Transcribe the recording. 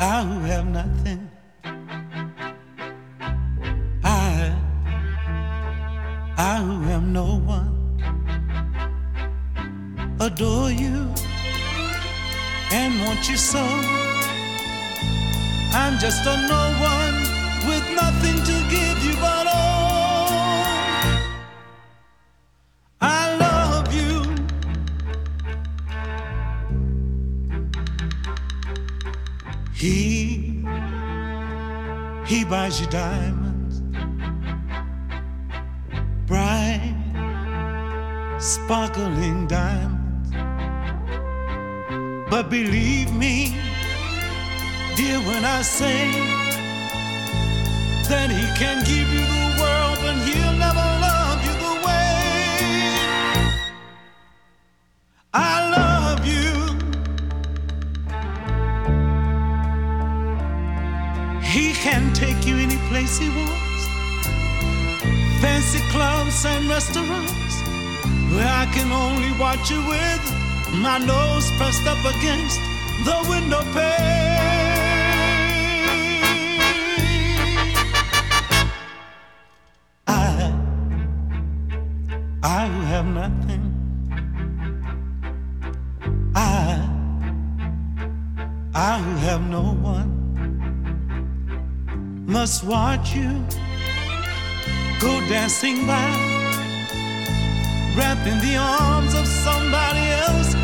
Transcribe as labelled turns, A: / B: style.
A: I who have nothing, I who have no one, adore you and want you so. I'm just a no one with nothing to give you but all. I love you. He buys you diamonds, bright, sparkling diamonds. But believe me, dear, when I say that he can give you the world, but he'll never love you the way I love you. He can take you any place he wants, fancy clubs and restaurants, where I can only watch you with my nose pressed up against the window pane. I who have nothing, I who have no one, must watch you go dancing by, wrapped in the arms of somebody else.